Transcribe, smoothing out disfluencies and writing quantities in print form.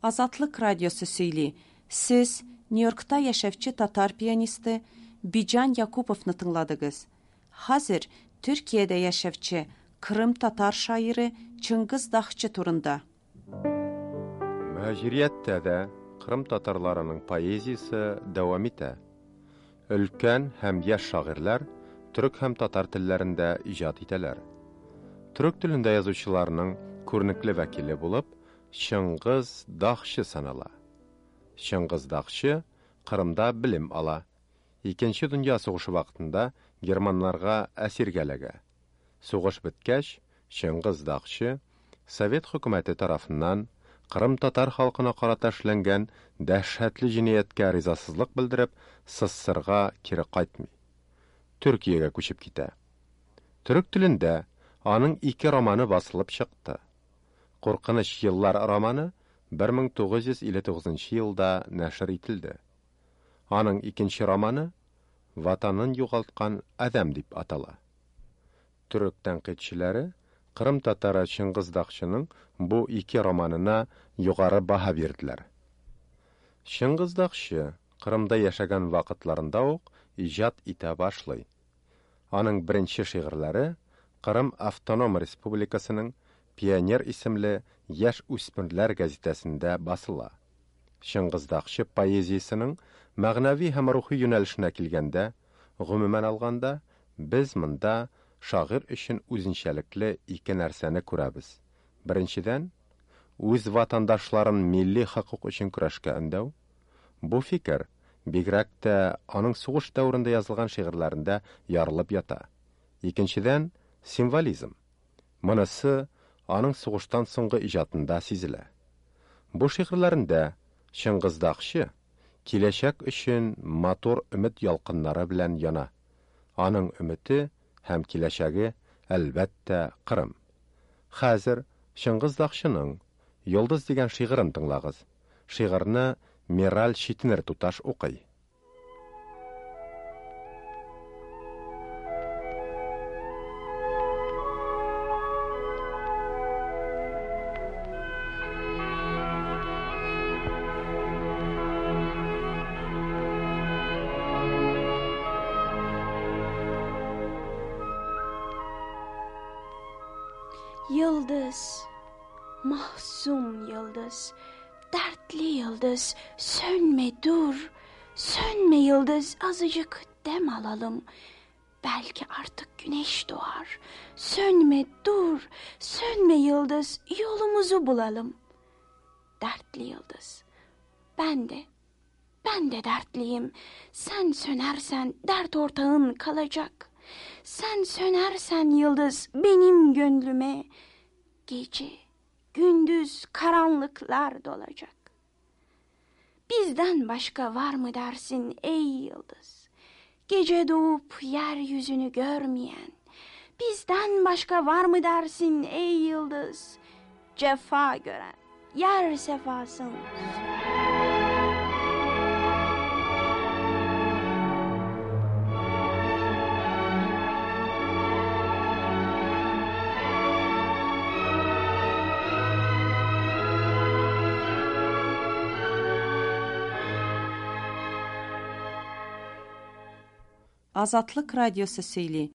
Azatlık Radyosu söyleyi. Siz New York'ta yaşavçı Tatar piyanisti Bican Yakupov'nu tınladınız. Hazır Türkiye'de yaşavçı Kırım Tatar şairi Çıngiz Dağçı turunda. Mühaciriyette de Kırım Tatarlarının poeziyası devam ete. Ülken hem yaş şairler Türk hem Tatar tillerinde icat eteler. Türk dilinde yazıcılarının körnekli vekili bulup Çıngiz Dağçı sanala. Çıngiz Dağçı Kırım'da bilim ala. İkinci Dünya Soğuşu vaxtında Germanlarga əsirgelige. Soğuş bitkeş, Çıngiz Dağçı Sovet hükümeti tarafından Kırım Tatar halkına qarata işlengen dəhşətli cinayetke rizasızlık bildirip Sısırga kiri qaytmay. Türkiye'ye köçüp gite. Türk dilinde anın 2 romanı basılıp çıktı. Korkunç Yıllar romanı 1959 yılda nəşr etildi. Anın ikinci romanı Vatanın yoğaltkan adam dip atala. Türk tənqidçiləri Kırım Tatarı Çıngiz Dağçı'nın bu 2 romanına yukarı baha verdiler. Çıngiz Dağçı Kırım'da yaşagan vakitlarında ok icat ite başlay. Anın birinci şiirleri Kırım Avtonom Respublikasının Pioner isimli Yaş Üsmürler gazetesinde basıla. Çıngiz Dağçı poeziyasının mağnavi hem ruhi yönelişine kilgende, gümümen alganda, biz mında şair için üzünçelikli 2 nərsəni körəbiz. Birinciden, öz vatandaşların milli hukuk için küreşke öndəv. Bu fikir, bigrak da onun soğuş davrında yazılgan şiirlerinde yarılıp yata. İkinciden, simvolizm. Mınısı, onun soğuştan soңғы icatında sizile. Bu şiirlerinde Çıngiz Dağçı, kileşek için motor ümit yalqınları bilen yana. Onun ümiti hem kileşegi elbette Kırım. Hazır Çıngiz Dağçı'nın Yıldız degen şiirin tınlağız. Şiirini Meral Şitiner tutaş okuy. Yıldız, mahzun yıldız, dertli yıldız, sönme dur, sönme yıldız, azıcık dem alalım. Belki artık güneş doğar. Sönme dur, sönme yıldız, yolumuzu bulalım. Dertli yıldız, ben de dertliyim. Sen sönersen dert ortağın kalacak. Sen sönersen yıldız benim gönlüme, gece, gündüz karanlıklar dolacak. Bizden başka var mı dersin ey yıldız? Gece doğup yeryüzünü görmeyen. Bizden başka var mı dersin ey yıldız? Cefa gören, yer sefasın. Azatlık Radyosu söyleyi.